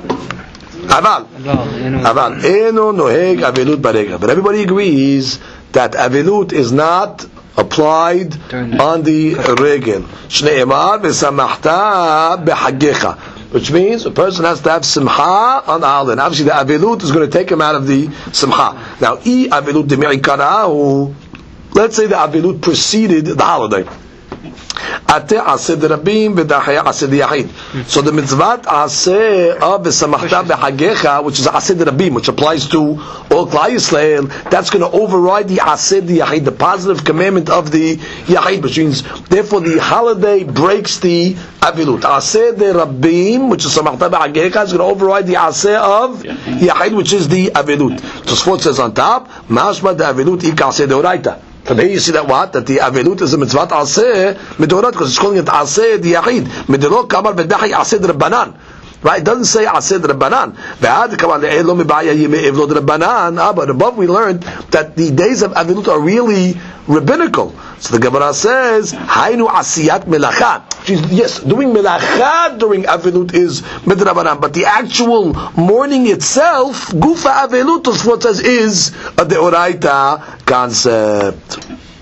aval aval eno noheg avilut barega. But everybody agrees that avilut is not applied on the regel. Shneimar v'samachta b'hagecha. Which means a person has to have simcha on the holiday. And obviously the avilut is going to take him out of the simcha. Now, I avilut de mi'ikarahu, let's say the avilut preceded the holiday. ate aseh derabim v'dachaya aseh diyachid. So the mitzvah aseh of v'samachta b'chagecha, which is aseh derabim, which applies to all Klal Yisrael, that's going to override the aseh diyachid, the positive commandment of the yachid, which means therefore the holiday breaks the avilut. Aseh derabim, which is samachta b'chagecha, is going to override the aseh of yachid, which is the avilut. Tosfot says on top, mashma the avilut ika aseh deoraita. From here you see that what? That the avilut is a mitzvah aseh midorat, because it's calling it aseh diyachid. Midorot kamar v'dachi aseh d'rabbanan. Right? It doesn't say aseh d'rabbanan. Ve'ad kamar le'eh lo mibaya yimei evlo d'rabbanan. Ah, but above we learned that the days of avilut are really rabbinical. So the Gemara says, Hainu asiyat melacha. Yes, doing melacha during avilut is midrabanan, but the actual mourning itself, gufa avilut, is what says is a deoraita concept.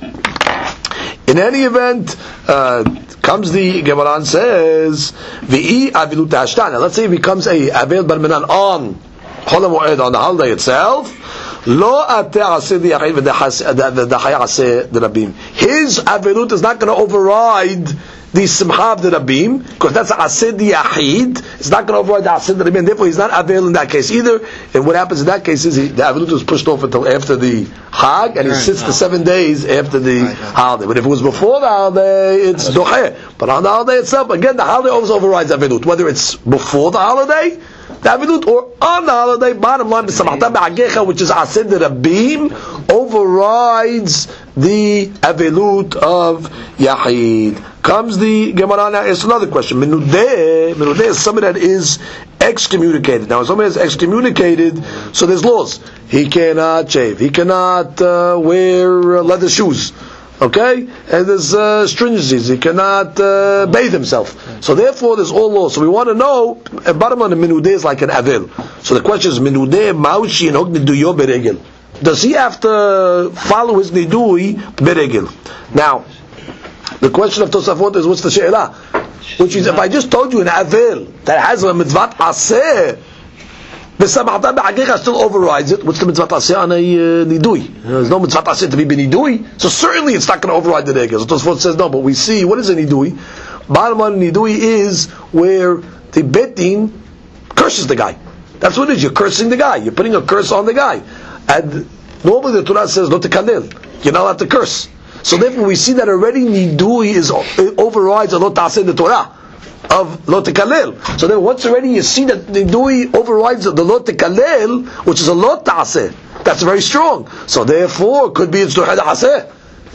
In any event, uh, comes the Gemara and says, V'i avilut hashtan. Now let's say it becomes a avel bar minan on Chol HaMoed, on the holiday itself. Lo ate aseh diyachid v'dachaya aseh derabim. His avilut is not going to override the simcha of the rabim, because that's aseh diyachid. It's not going to override the aseh derabim. Therefore, he's not avel in that case either. And what happens in that case is he, the avilut is pushed off until after the Chag, and he sits the seven days after the holiday. But if it was before the holiday, it's docheh. But on the holiday itself, again, the holiday always overrides avilut, whether it's before the holiday, the avilut, or on the holiday. Bottom line, which is aseh derabim, overrides the avilut of yachid. Comes the Gemara now. It's another question. Menudeh, menudeh is somebody that is excommunicated. Now, if somebody is excommunicated, so there's laws. He cannot shave. He cannot uh, wear uh, leather shoes. Okay? And there's uh, stringencies. He cannot uh, bathe himself. So therefore, there's all laws. So we want to know, uh, bottom line, menudeh is like an avil. So the question is, menudeh maushi and niduyo beregel. Does he have to follow his nidui beregel? Now, the question of Tosafot is, what's the she'elah? Which is, if I just told you an avil that has a mitzvah aseh, the samachta b'chagecha still overrides it. What's the mitzvah aseh on a uh, nidui? There's no mitzvah aseh to be b'nidui, so certainly it's not going to override the regel. So Tosafot says no, but we see, what is a nidui? Bottom line, nidui is where the bet din curses the guy. That's what it is. You're cursing the guy. You're putting a curse on the guy. And normally the Torah says, lo tekalel. You're not allowed to curse. So therefore we see that already nidui is overrides a lo ta'aseh the Torah of lo tekalel. So then once already you see that nidui overrides the lo tekalel, which is a lo ta'aseh. That's very strong. So therefore it could be it's duhay ta'aseh.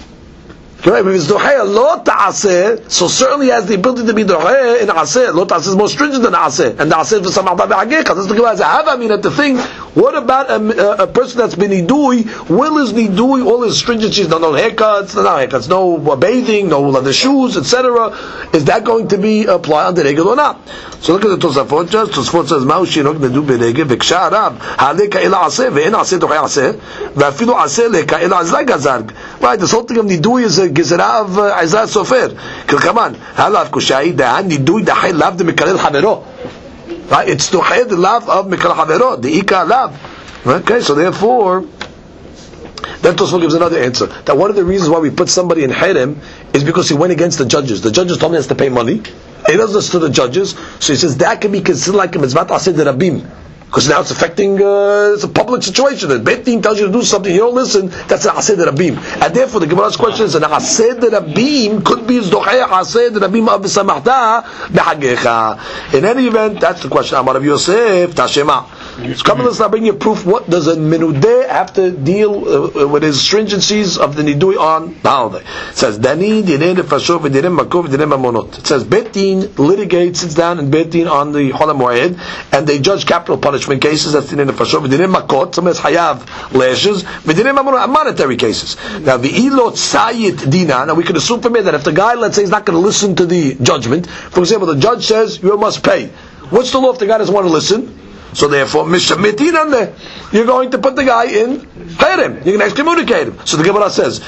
If it's duhay lo ta'aseh, so certainly has the ability to be duhay in aseh. Lo ta'aseh is more stringent than aseh, and the aseh is samachta b'chagecha. That's the Gemara says. I mean, at the thing. What about a, a, a person that's been nidui? Will his nidui, all his stringencies, no, no haircuts, no, no haircuts, no uh, bathing, no leather shoes, et cetera. Is that going to be applied on the regel or not? So look at the Tosafot. Just Tosafot says, "Ma'u shinok nedu beregel v'ksha arab haleka ila aseh ve'en aseh duhay aseh ve'afilu aseh leka ila azay gazarg." Right, this whole thing of nidui is a gezerah of Izah Sofer. Kilkaman halav kushai da'an nidui dahay lav de mekalel havero. Right, it's duhay the lav of mekalel havero, the ika lav. Okay, so therefore, then Tosfot gives another answer. That one of the reasons why we put somebody in Harem is because he went against the judges. The judges told him he has to pay money. He doesn't listen to the judges, so he says that can be considered like a mitzvah aseh derabim. Because now it's affecting, uh, it's a public situation. The Beit Din tells you to do something, you don't listen, that's an aseh derabim. And therefore the Gemara's question is, an aseh derabim could be zdocheh aseh derabim of samachta b'chagecha. In any event, that's the question. Amar Rav Yosef, Tashema. So come on, let's now bring you proof. What does a menudeh have to deal uh, with his stringencies of the nidui on the holiday? It says, Dani, dineh nefashot, v'dineh makov, v'dineh mamonot. It says, Beit Din litigates, sits down in Beit Din on the Chol HaMoed, and they judge capital punishment cases. That's dineh nefashot, v'dineh makot, somebody has hayav lashes, v'dineh mamonot, monetary cases. Now, v'ilot sayit dina, now we can assume from here that if the guy, let's say, is not going to listen to the judgment, for example, the judge says, you must pay. What's the law if the guy doesn't want to listen? So therefore, you're going to put the guy in Harem. You're going to excommunicate him. So the Gemara says,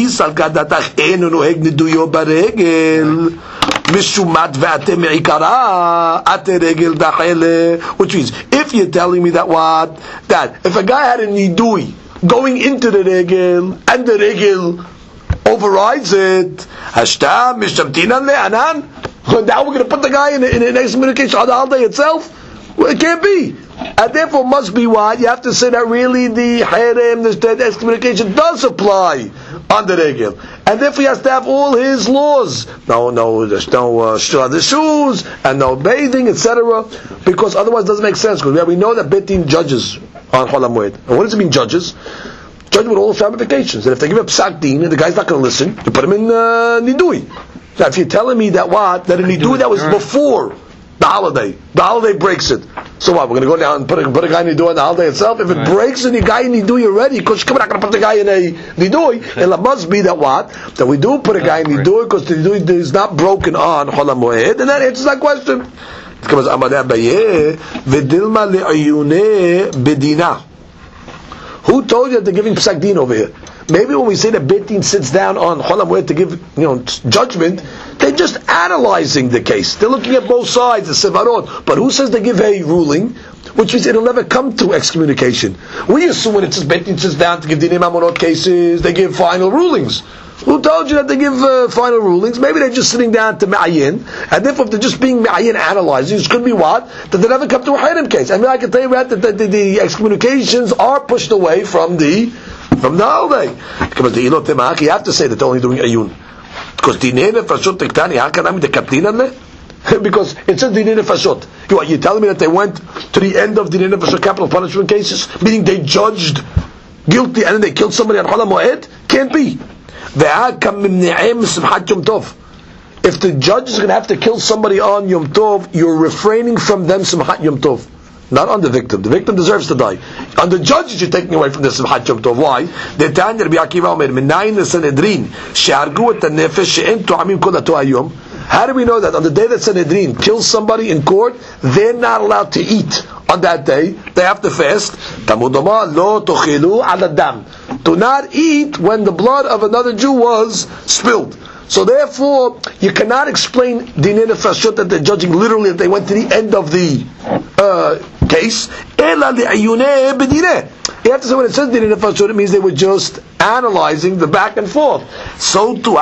which means, if you're telling me that what? That if a guy had a nidui going into the regel, and the regel overrides it. Hashtam mishamtinan le'anan. Now we're going to put the guy in, in an excommunication on the holiday itself? Well, it can't be. And therefore must be what? You have to say that really the harem, the excommunication does apply on the regel. And therefore he has to have all his laws. No, no, there's no uh, the shoes, and no bathing, et cetera. Because otherwise it doesn't make sense. Because we know that Beit Din judges on Chol HaMoed. And what does it mean judges? Judge with all its ramifications. And if they give a psak din and the guy's not going to listen, you put him in uh, nidui. Now if you're telling me that what? That a nidui that was before the holiday. The holiday breaks it. So what? We're going to go down and put a, put a guy in nidui on the holiday itself? If it right. breaks in the guy in nidui already, because we're not going to put the guy in a nidui, it must be that what? That we do put a guy in nidui because the nidui is not broken on Chol HaMoed, and that answers that question. Because Amadeh Abaye, V'dilma le'ayune bedina. Who told you that they're giving psak din over here? Maybe when we say that Beit Din sits down on Chol HaMoed to give, you know, judgment, they're just analyzing the case. They're looking at both sides, the sevarot. But who says they give a ruling, which means it'll never come to excommunication? We assume when it says Beit Din sits down to give dinei mamonot cases, they give final rulings. Who told you that they give uh, final rulings? Maybe they're just sitting down to me'ayin, and therefore if they're just being me'ayin analyzing, it could be what? That they never come to a harem case. I mean, I can tell you that the, the, the excommunications are pushed away from the from the holiday. Because the ilot temach, you have to say that they're only doing ayun. Because dinei nefashot tektani, how can I mean the kaptinan? Because it says dinei nefashot. You are you telling me that they went to the end of dinei nefashot capital punishment cases, meaning they judged guilty and then they killed somebody on Chol HaMoed? Can't be. If the judge is going to have to kill somebody on Yom Tov, you're refraining from them Simchat Yom Tov. Not on the victim. The victim deserves to die. On the judges, you're taking away from the Simchat Yom Tov. Why? How do we know that? On the day that Sanhedrin kills somebody in court, they're not allowed to eat on that day. They have to fast. Do not eat when the blood of another Jew was spilled. So therefore, you cannot explain dinei nefashot that they're judging literally that they went to the end of the uh, case. You have to say when it says dinei nefashot, it means they were just analyzing the back and forth. So to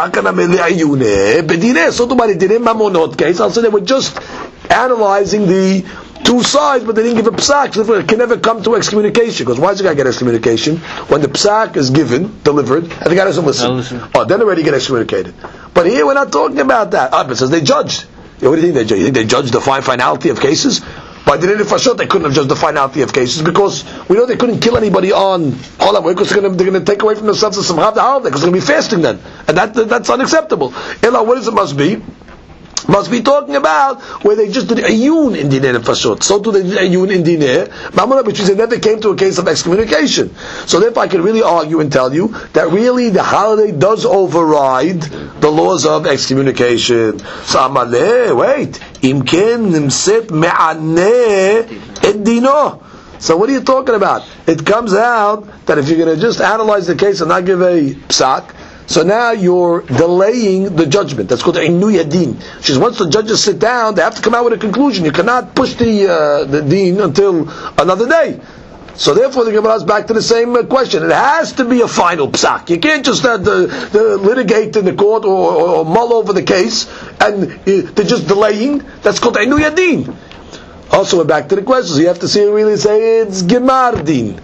so to my dinei mamonot case, I'll say they were just analyzing the two sides, but they didn't give a psak, so it can never come to excommunication. Because why does the guy get excommunication? When the psak is given, delivered, and the guy doesn't listen. listen. Oh, then already get excommunicated. But here we're not talking about that. Ah, but it says they judged. Yeah, what do you think they judged? You think they judged the fine finality of cases? By the dinei nefashot, they couldn't have judged the finality of cases because we know they couldn't kill anybody on Chol HaMoed because they're going to take away from themselves the Simchat holiday because they're going to be fasting then, and that that's unacceptable. Ella, what does it must be? Must be talking about where they just did ayun in dinei nefashot. So do they did ayun in dinei mamonot, which means they never came to a case of excommunication. So therefore, I can really argue and tell you that really the holiday does override the laws of excommunication. So Amaleh, wait, imken nimset me'aneh et dino. So what are you talking about? It comes out that if you're going to just analyze the case and not give a psak, so now you're delaying the judgment. That's called Inui Hadin. She says once the judges sit down, they have to come out with a conclusion. You cannot push the uh, the deen until another day. So therefore, the Gemara is back to the same uh, question. It has to be a final psak. You can't just uh, the, the litigate in the court or, or, or mull over the case and uh, they're just delaying. That's called Inui Hadin. Also, we're back to the question. So you have to see really say it's Gemar Din.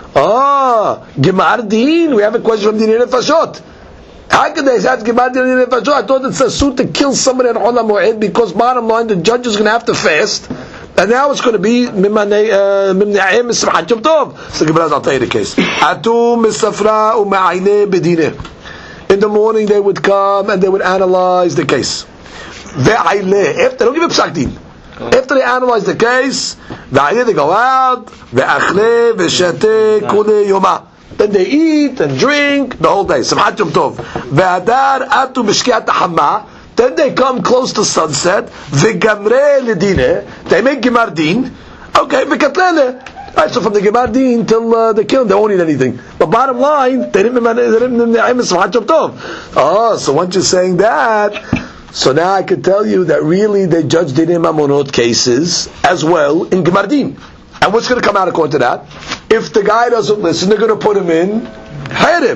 Ah, Gemar Din. We have a question from dinei nefashot. How can they say it's Gemar Din dinei nefashot? I thought it's a suit to kill somebody on Chol HaMoed because bottom line the judge is going to have to fast, and now it's going to be Mimne'aim Simchat Yom Tov. So Gemara, I'll tell you the case. Atu misafra u'ma'ayneh bedineh. In the morning they would come and they would analyze the case. Ve'ayleh. After, don't give a psak din. After they analyze the case, they go out, ve'achle ve'shateh kulei yomah. Then they eat and drink the whole day. Simchat Yom Tov. Ve'adar atu b'shkiat ha'hamah. Then they come close to sunset. Ve'gamre l'dineh. They make Gemar Din. Okay, ve'katlele. Right, so from the Gemar Din till uh, they kill them, they won't eat anything. But bottom line, they didn't they didn't Simchat Yom Tov. Oh, so once you're saying that, so now I can tell you that really they judge dinei mamonot cases as well in Gemar Din. And what's going to come out according to that? If the guy doesn't listen, they're going to put him in harem.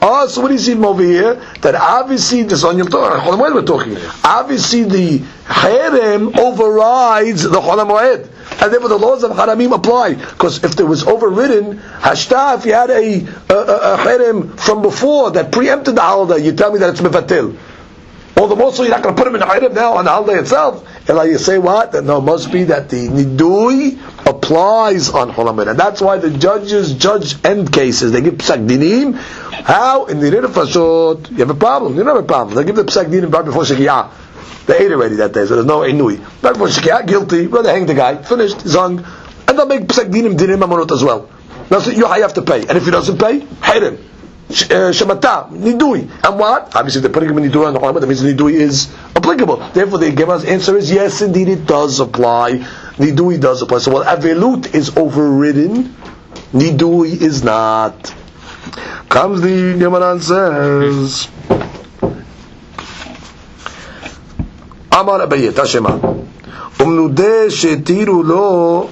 Oh, so what do you see from over here? That obviously, this on Yom Tov, Chol HaMoed we're talking. Obviously, the Cherem overrides the Chol HaMoed. And therefore the laws of Haramim apply. Because if there was overridden, Hashta, if you had a, a, a, a Cherem from before that preempted the holiday, you tell me that it's Mevatil. All the more so you're not going to put him in the Cherem now on the holiday itself. And like you say what? That no, it must be that the Nidui applies on Chol HaMoed. And that's why the judges judge end cases. They give Psak Dinim. How? In the Nidui Fashot, you have a problem. You don't have a problem. They give the Psak Dinim right before Shekiyah. They ate already that day, so there's no Inui. Right before Shekiyah, guilty. Well, they hang the guy. Finished. He's hung. And they'll make Psak Dinim Dinim Amonot as well. Now, so you have to pay. And if he doesn't pay, Cherem. Shemata, Nidui. And what? Obviously, if they're putting him in Nidui on the Chol HaMoed, that means Nidui is applicable. Therefore, the Gemara's answer is yes, indeed, it does apply. Nidui does apply. So, while Avelut is overridden, Nidui is not. Comes the Gemara and says, Amar Abaye, Tashema. Umnude shetiru lo.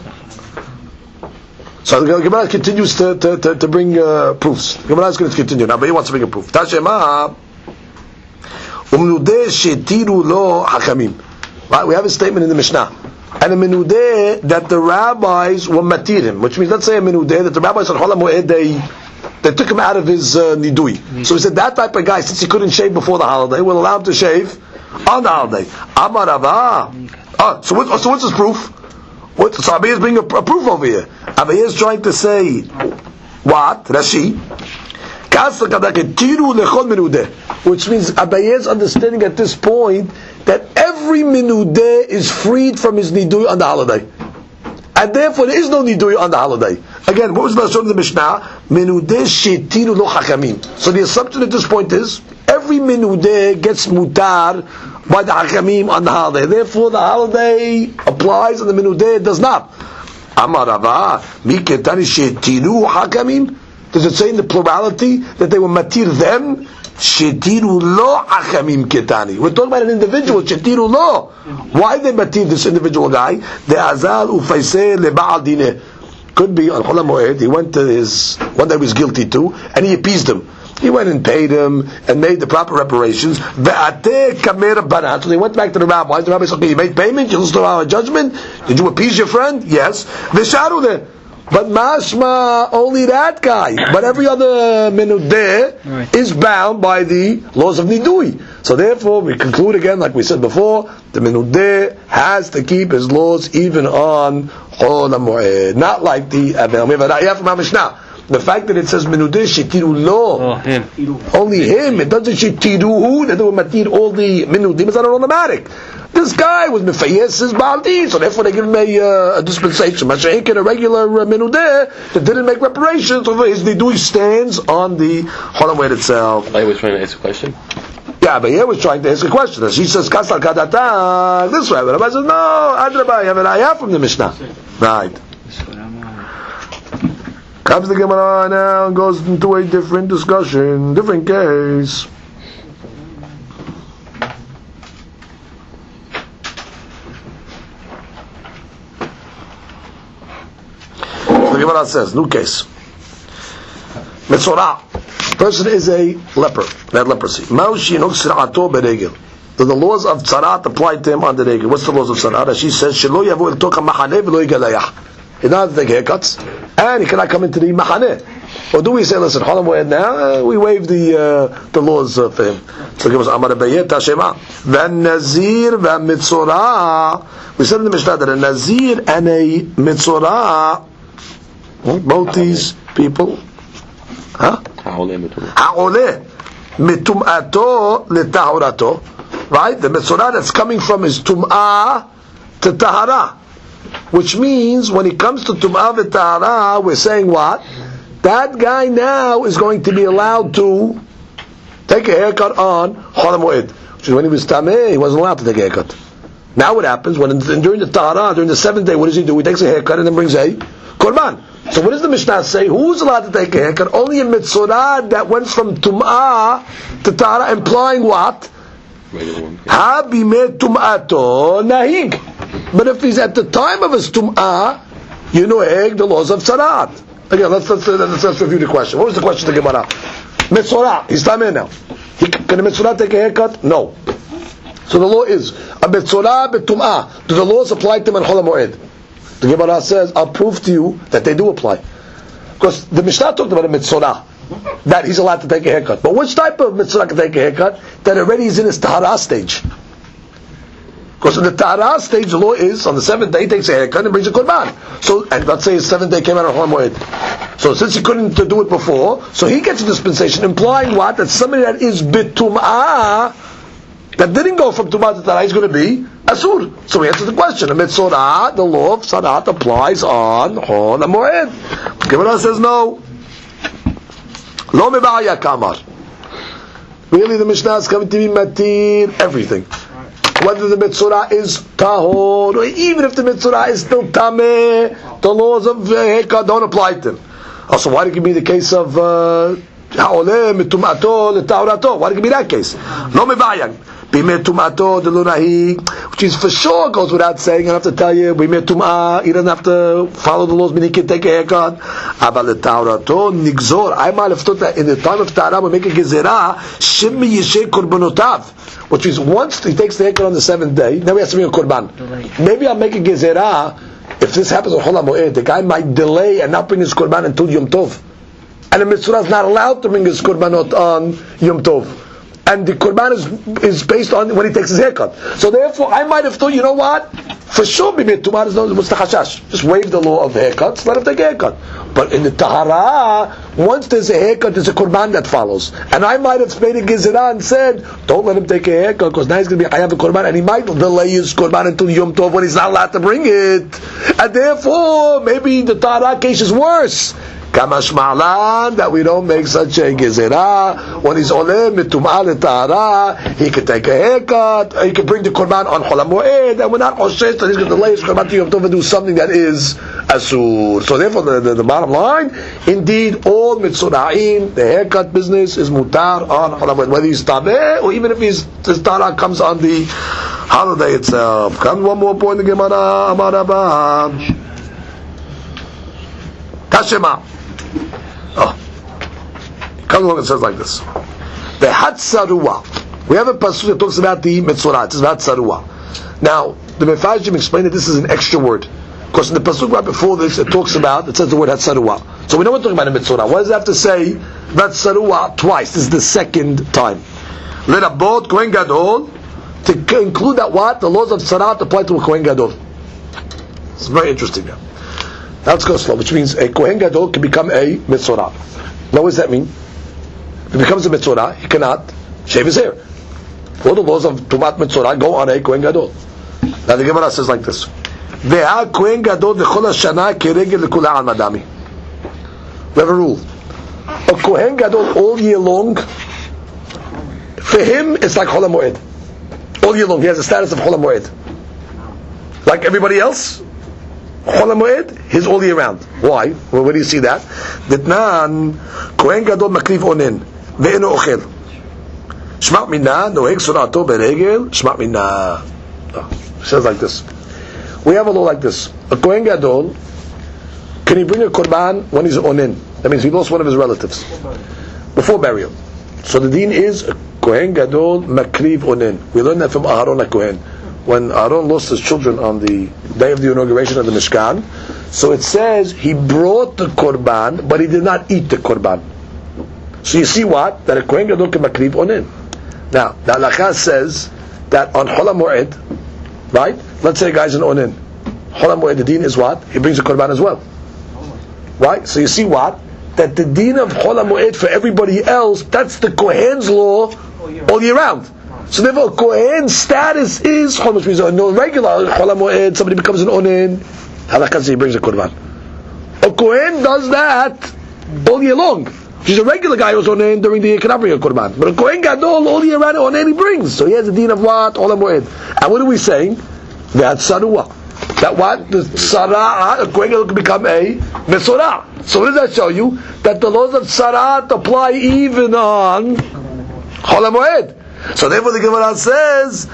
So the Gemara continues to, to, to, to bring uh, proofs. The Gemara is going to continue. Now, but he wants to bring a proof. Tashema, umnudeh shetiru lo hakamim. Right? We have a statement in the Mishnah. And a menudeh that the rabbis were matirim, which means, let's say a menudeh that the rabbis on Chol HaMoed, they, they took him out of his uh, nidui. Mm-hmm. So he said that type of guy, since he couldn't shave before the holiday, we'll allow him to shave on the holiday. Amar Rava. Ah, so, what, so what's his proof? What, so Abaye is bringing a, a proof over here. Abaye is trying to say, what? Rashi. Which means Abaye is understanding at this point that every minudeh is freed from his nidui on the holiday. And therefore there is no nidui on the holiday. Again, what was the assumption of the Mishnah? Minudeh shetiru lo hakamim. So the assumption at this point is, every minudeh gets mutar by the hakamim on the holiday. Therefore the holiday applies and the minudeh does not. Amar Rava, mi ketani shetiru hakamim? Does it say in the plurality that they were matir them? Shetiru lo hakamim ketani. We're talking about an individual, shetiru lo. Why they matir this individual guy? The azal ufaiseh leba'al dineh. Could be on Chol HaMoed, he went to his, one that he was guilty to, and he appeased him. He went and paid him, and made the proper reparations. So they went back to the rabbis. The rabbi said, okay, you made payment, you listened to our judgment, did you appease your friend? Yes. But mashma, only that guy. But every other minudeh right. is bound by the laws of nidui. So therefore, we conclude again, like we said before, the minudeh has to keep his laws even on Chol HaMoed. Not like the Avel. We have a ra'yah from our Mishnah. The fact that it says minudeh shetiru lo, oh, him. only him. It doesn't shetiruhu, that they will matir all the minudim. It's not an automatic. This guy was mefayes his baldi, so therefore they give him a, uh, a dispensation. Masha'ik, a regular uh, minudeh that didn't make reparations, so his nidui stands on the Chol HaMoed itself. I was trying to ask a question. Yeah, but here was trying to ask a question. She says, Kasal Kadata, this way. But I says, no, Adrabah, you have an ayah from the Mishnah. Right. Comes the Gemara now and goes into a different discussion, different case. The Gemara says, new case. Metzorah. Person is a leper, that leprosy. Do the laws of tzarat apply to him on the regel? What's the laws of tzarat? She says, Shelo yavo el toka machaneh v'lo yigalayach. He doesn't take haircuts, and he cannot come into the machaneh. Or do we say, listen, Chol HaMoed now, uh, we waive the uh, the laws uh, for him. So give us Amar Abaye, Tashema. V'nazir v'mitzorah. We said in the Mishnah that a nazir and a mitzorah, both these people, huh? Ha'oleh mitum'ato letahurato. Right? The mitzorah that's coming from his tum'ah to tahara. Which means, when it comes to tum'ah v'tahara, we're saying what? That guy now is going to be allowed to take a haircut on Chol HaMoed. Which is when he was tameh, he wasn't allowed to take a haircut. Now what happens? When during the tahara, during the seventh day, what does he do? He takes a haircut and then brings a korban. So what does the Mishnah say? Who's allowed to take a haircut? Only a mitzorah that went from tum'ah to tahara, implying what? Ha bimeh tum'ato nahig. But if he's at the time of his tum'ah, you know, egg the laws of tzarat. Again, let's let's, let's let's review the question. What was the question to Gemara? Metzorah, he's tameh now. He, can a Metzorah take a haircut? No. So the law is a Metzorah betum'ah. Do the laws apply to him on Chol HaMoed? The Gemara says, I'll prove to you that they do apply. Because the Mishnah talked about a Metzorah, that he's allowed to take a haircut. But which type of Metzorah can take a haircut? That already is in his Tahara stage. Because in the Tahara stage, the law is, on the seventh day, he takes a haircut and brings a Qurban. So, and let's say his seventh day came out on Chol HaMoed. So since he couldn't do it before, so he gets a dispensation, implying what? That somebody that is bitum'ah, that didn't go from Tumah to Tahara, is going to be Asur. So we answer the question. A Metzorah, the law of Sarat applies on Chol HaMoed. Gemara says no. Lo meba'aya kamar. Really, the Mishnah is coming to be matir everything. Whether the Metzorah is tahor, or even if the Metzorah is still tameh, the laws of Heka don't apply to him. Also, why did it be the case of ha'oleh mitum'ato leta'orato? Why did it be that case? Lo meba'aya. Bimetumato delunahi, which is for sure goes without saying. I don't have to tell you. Bimetumah, he doesn't have to follow the laws. Meaning he can take a haircut. Abal taurato nigzor. I might have thought that in the time of Tahara we make a gezerah shimmi yishei korbonotav, which is once he takes the haircut on the seventh day, then we have to bring a korban. Maybe I'll make a gezerah. If this happens on Chol HaMoed, the guy might delay and not bring his korban until Yom Tov, and the Metzorah is not allowed to bring his korbanot on Yom Tov. And the Qurban is, is based on when he takes his haircut. So therefore, I might have thought, you know what? For sure, Bimei is no what's the Hashash. Just waive the law of haircuts, let him take a haircut. But in the Tahara, once there's a haircut, there's a Qurban that follows. And I might have made a Gezerah and said, don't let him take a haircut, because now he's going to be, I have a Qurban, and he might delay his Qurban until Yom Tov when he's not allowed to bring it. And therefore, maybe the Tahara case is worse. Kamash ma'lan, that we don't make such a gezerah. When he's oleh mitum'ah letahara, he can take a haircut, he can bring the korban on Chol HaMoed, and we're not oshesh that he's going to delay his korban to Yom Tov and do something that is asur. So therefore, the, the, the bottom line, indeed, all mitzora'im, the haircut business is mutar on Chol HaMoed, whether he's tabeh or even if his, his tara comes on the holiday itself. Come one more point in the Gemara, Amar Abba. Tashema. Oh, comes along and says like this: the Hatzarua. We have a pasuk that talks about the Metzorah. It's about Hatzarua. Now, the Mefarshim explain that this is an extra word, because in the pasuk right before this, it talks about, it says the word Hatzarua. So we know we're talking about a Metzorah. Why does it have to say Hatzarua twice? This is the second time. Let a boat Kohen Gadol to include that what the laws of Sarat apply to a Kohen Gadol. It's very interesting now. Now let's go slow, which means a Kohen Gadol can become a Metzorah. Now what does that mean? If he becomes a Metzorah, he cannot shave his hair. All the laws of Tumat Metzorah go on a Kohen Gadol. Now the Gemara says like this: Ve'ha Kohen Gadol v'chol hashana keregel lekula al madami. We have a rule. A Kohen Gadol all year long, for him it's like Chol HaMoed. All year long, he has the status of Chol HaMoed. Like everybody else, Chol HaMoed, he's all year round. Why? Well, where do you see that? Ditnan, Kohen Gadol makriv onen, ve'eno ochel. Shma' minna, noheg surato beregel, shma' minna. It says like this. We have a law like this. A Kohen Gadol, can he bring a korban when he's onen? That means he lost one of his relatives. Before burial. So the deen is, a Kohen Gadol makriv onen. We learn that from Aharon HaKohen. When Aaron lost his children on the day of the inauguration of the Mishkan, so it says he brought the korban, but he did not eat the korban. So you see what? That a Kohen Gadol can makriv onen. Now, the halakha says that on Chol HaMoed, right? Let's say a guy's an onen. Chol HaMoed, the deen is what? He brings a korban as well. Right? So you see what? That the deen of Chol HaMoed for everybody else, that's the Kohen's law all year round. So therefore, Kohen's status is Chol, which means a no regular Chol HaMoed, somebody becomes an onen, halakha says he brings a korban. A Kohen does that all year long. He's a regular guy who's onen during the year, cannot bring a korban. But a Kohen Gadol all year round onen he brings. So he has the deen of what? Chol HaMoed. And what are we saying? That's Sarua. That what? The Sarah, a Kohen Gadol can become a Metzorah. So what does that show you? That the laws of Sarat apply even on Chol HaMoed. So therefore the Gemara says,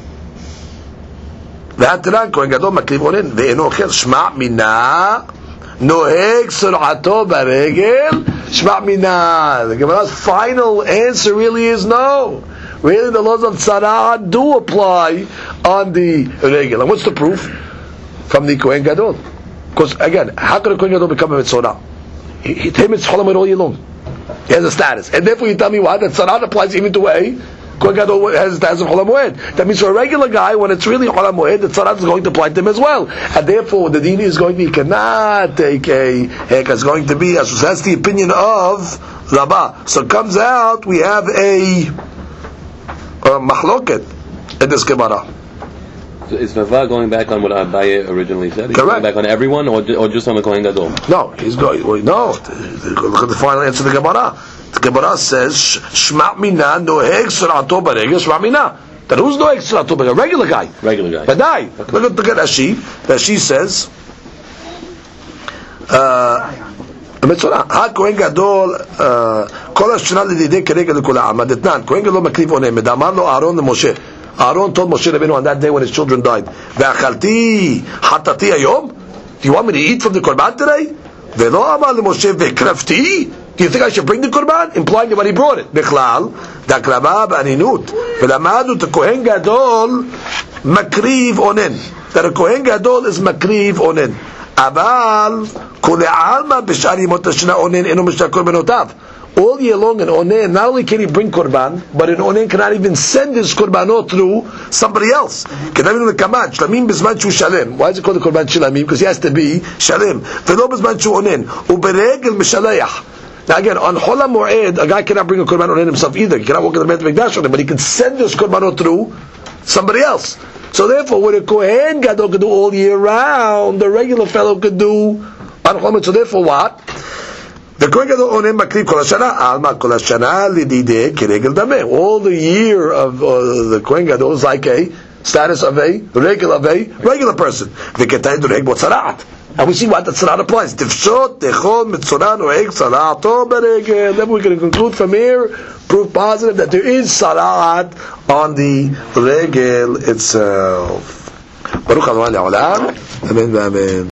V'hatiran Kohen Gadol makriv onen ve'eno ochel shma' mina noheg sur'ato baregel shma' minan. The Gemara's final answer really is no. Really, the laws of tzara'at do apply on the regel. And what's the proof? From the Kohen Gadol. Because again, how could a Kohen Gadol become a mitzvah? He, he him it's cholam all year long. He has a status, and therefore you tell me what that tzara'at applies even to a Kohen Gadol has has a cholam moed. That means for a regular guy, when it's really cholam moed, the tzara'at is going to apply to him as well, and therefore the din is going to be cannot take a hek. It's going to be as that's the opinion of Rabbah. So it comes out we have a, a mahloket in this Gemara. So is Rava going back on what Abaye originally said? He's Correct. Going back on everyone, or or just on the Kohen Gadol? No, he's going. Well, no, look at the final answer of the Gemara. The Gemara says, "Shma' mina noheg sur'ato baregel shma' mina." That who's noheg sur'ato baregel? Regular guy. Regular guy. But die. Okay. Look at look at Rashi. Rashi says, "Mitzvah ha Kohen Gadol kol hashana l'didei keregel l'kol ha'am." Detnan Kohen Gadol makriv onem. Medamar lo Aaron leMoshe. Aaron told Moshe Rabbeinu on that day when his children died, "Ve'achalti hatati hayom." Do you want me to eat from the korban today? Ve'lo amar leMoshe ve'krafti. Do you think I should bring the korban? Implying that when he brought it. Bechlal dakrava b'aninut. Ve'lamadu the Kohen Gadol makriv onen. That a Kohen Gadol is makriv onen. Aval kule alma b'shar yimot hashana onen eno mishtar korbanotav. All year long in Onen, not only can he bring Korban, but in Onen cannot even send his Korbanot through somebody else. Why is it called the Korban Shlamim? Because he has to be Shalim. Now again, on Chol HaMoed, a guy cannot bring a Korban Onen himself either. He cannot walk in the Beit HaMikdash on him, but he can send his Korbanot through somebody else. So therefore, what a Kohen Gadol could do all year round, the regular fellow could do on Chol HaMoed. So therefore what? The Kohen Gadol onem makriv kol hashana, alma kol hashana lididei keregel dameh. All the year of uh, the Kohen Gadol is like a status of a regular of a regular person. V'ketay doreg bo tzara'at. And we see what the tzara'at applies. Tifshot techol mitzorah noeg tzara'ato beregel. Then we're going to conclude from here, proof positive that there is tzara'at on the regel itself. Baruch Adonai le'olam. Amen v'amen.